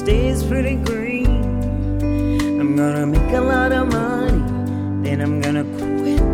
stays pretty green. I'm gonna make a lot of money, then I'm gonna quit